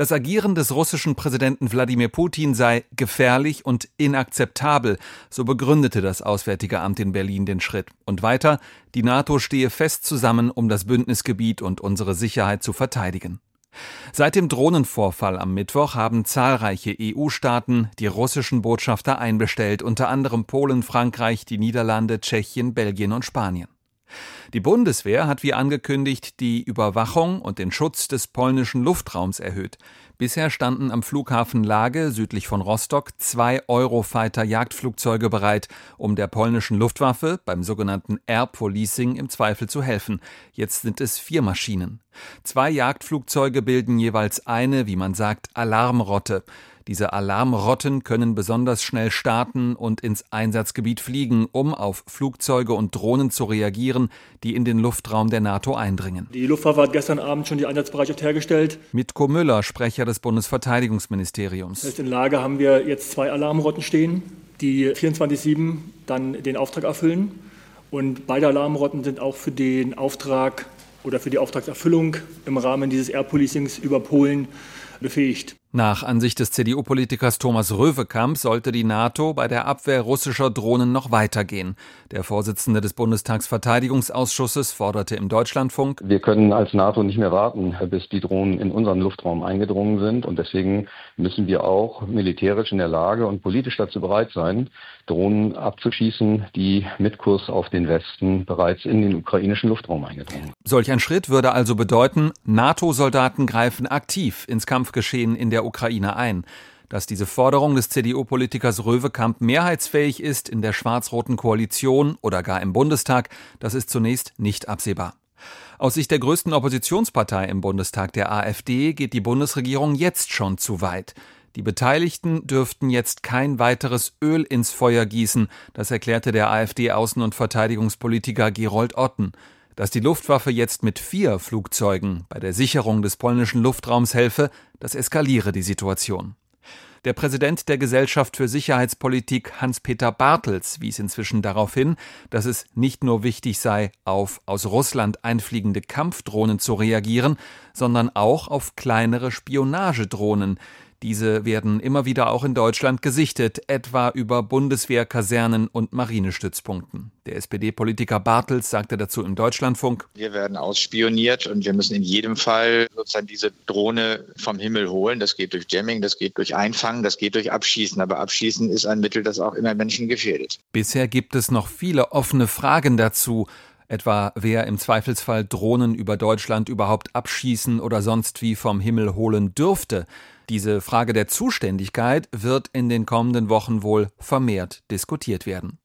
Das Agieren des russischen Präsidenten Wladimir Putin sei gefährlich und inakzeptabel, so begründete das Auswärtige Amt in Berlin den Schritt. Und weiter, die NATO stehe fest zusammen, um das Bündnisgebiet und unsere Sicherheit zu verteidigen. Seit dem Drohnenvorfall am Mittwoch haben zahlreiche EU-Staaten die russischen Botschafter einbestellt, unter anderem Polen, Frankreich, die Niederlande, Tschechien, Belgien und Spanien. Die Bundeswehr hat wie angekündigt die Überwachung und den Schutz des polnischen Luftraums erhöht. Bisher standen am Flughafen Lage südlich von Rostock 2 Eurofighter-Jagdflugzeuge bereit, um der polnischen Luftwaffe beim sogenannten Air Policing im Zweifel zu helfen. Jetzt sind es 4 Maschinen. 2 Jagdflugzeuge bilden jeweils eine, wie man sagt, Alarmrotte. Diese Alarmrotten können besonders schnell starten und ins Einsatzgebiet fliegen, um auf Flugzeuge und Drohnen zu reagieren, die in den Luftraum der NATO eindringen. Die Luftwaffe hat gestern Abend schon die Einsatzbereitschaft hergestellt. Mitko Müller, Sprecher des Bundesverteidigungsministeriums. Das heißt, in Lage haben wir jetzt 2 Alarmrotten stehen, die 24/7 dann den Auftrag erfüllen. Und beide Alarmrotten sind auch für den Auftrag oder für die Auftragserfüllung im Rahmen dieses Air Policings über Polen befähigt. Nach Ansicht des CDU-Politikers Thomas Röwekamp sollte die NATO bei der Abwehr russischer Drohnen noch weitergehen. Der Vorsitzende des Bundestagsverteidigungsausschusses forderte im Deutschlandfunk: Wir können als NATO nicht mehr warten, bis die Drohnen in unseren Luftraum eingedrungen sind. Und deswegen müssen wir auch militärisch in der Lage und politisch dazu bereit sein, Drohnen abzuschießen, die mit Kurs auf den Westen bereits in den ukrainischen Luftraum eingedrungen sind. Solch ein Schritt würde also bedeuten, NATO-Soldaten greifen aktiv ins Kampfgeschehen in der Ukraine ein. Dass diese Forderung des CDU-Politikers Röwekamp mehrheitsfähig ist in der schwarz-roten Koalition oder gar im Bundestag, das ist zunächst nicht absehbar. Aus Sicht der größten Oppositionspartei im Bundestag, der AfD, geht die Bundesregierung jetzt schon zu weit. Die Beteiligten dürften jetzt kein weiteres Öl ins Feuer gießen, das erklärte der AfD-Außen- und Verteidigungspolitiker Gerold Otten. Dass die Luftwaffe jetzt mit 4 Flugzeugen bei der Sicherung des polnischen Luftraums helfe, das eskaliere die Situation. Der Präsident der Gesellschaft für Sicherheitspolitik, Hans-Peter Bartels, wies inzwischen darauf hin, dass es nicht nur wichtig sei, auf aus Russland einfliegende Kampfdrohnen zu reagieren, sondern auch auf kleinere Spionagedrohnen. Diese werden immer wieder auch in Deutschland gesichtet, etwa über Bundeswehrkasernen und Marinestützpunkten. Der SPD-Politiker Bartels sagte dazu im Deutschlandfunk: Wir werden ausspioniert und wir müssen in jedem Fall sozusagen diese Drohne vom Himmel holen. Das geht durch Jamming, das geht durch Einfangen, das geht durch Abschießen. Aber Abschießen ist ein Mittel, das auch immer Menschen gefährdet. Bisher gibt es noch viele offene Fragen dazu. Etwa, wer im Zweifelsfall Drohnen über Deutschland überhaupt abschießen oder sonst wie vom Himmel holen dürfte. Diese Frage der Zuständigkeit wird in den kommenden Wochen wohl vermehrt diskutiert werden.